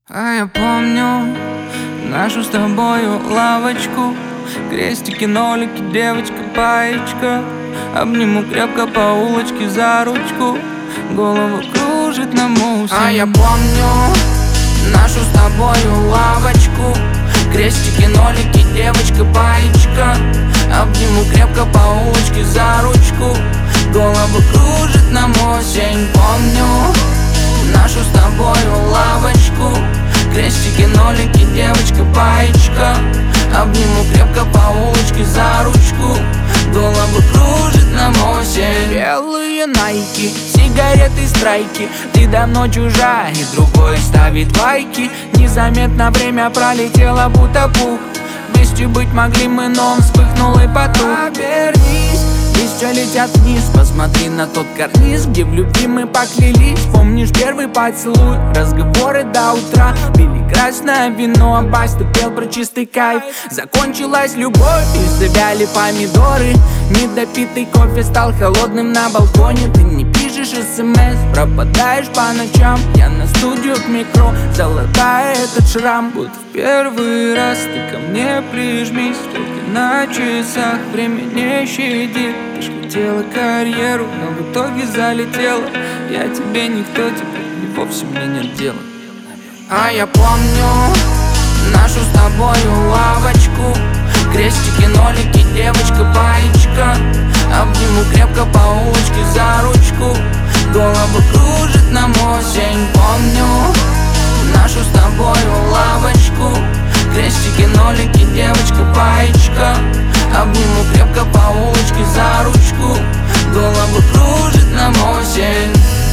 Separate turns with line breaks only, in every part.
А я помню нашу с тобою лавочку, крестики, нолики, девочка, баечка. Обниму крепко по улочке за ручку, голову кружит на мусе. А я помню нашу с тобою лавочку, крестики, нолики, девочка, баечка. Обниму крепко по улочке за ручку, голову кружит на осень. Помню нашу с тобою лавочку, крестики, нолики, девочка, баечка. Обниму крепко по улочке за ручку, голову кружит на осень. Белые найки, сигареты, страйки, ты давно чужая, и другой ставит лайки. Незаметно время пролетело, будто пух. Вместе быть могли мы, но он вспыхнул и потух. Обернись, листья летят вниз, посмотри на тот карниз, где в любви мы поклялись. Помнишь первый поцелуй, разговоры до утра, пили красное вино, а Баста пел про чистый кайф. Закончилась любовь и завяли помидоры, недопитый кофе стал холодным на балконе. Ты не пишешь смс, пропадаешь по ночам, я на студию к микро, золотая этот шрам. Будто в первый раз ты ко мне прижмись, только на часах время не щадит. Ты ж хотела карьеру, но в итоге залетела. Я тебе никто, теперь и вовсе мне нет дела. А я помню нашу с тобою лавочку, крестики, нолики, девочка, баечка. Обниму крепко по улочке за ручку, голову кружит на осень. Помню нашу с тобою лавочку, крестики, нолики, девочка, баечка. Обниму крепко по улочке за ручку, голову кружит на осень.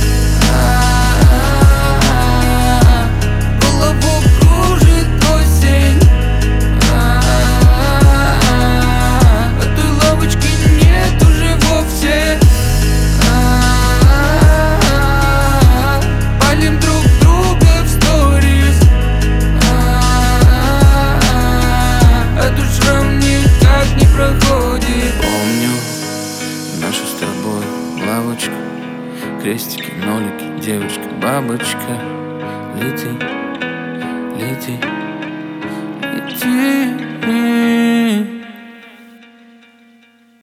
Голову кружит осень. Этой лавочки нет уже вовсе. Палим друг друга в сторис. Этот шрам никак не проходит. Помню нашу с тобой лавочку, крестики, нолики, девочка, бабочка. Лети, лети, лети.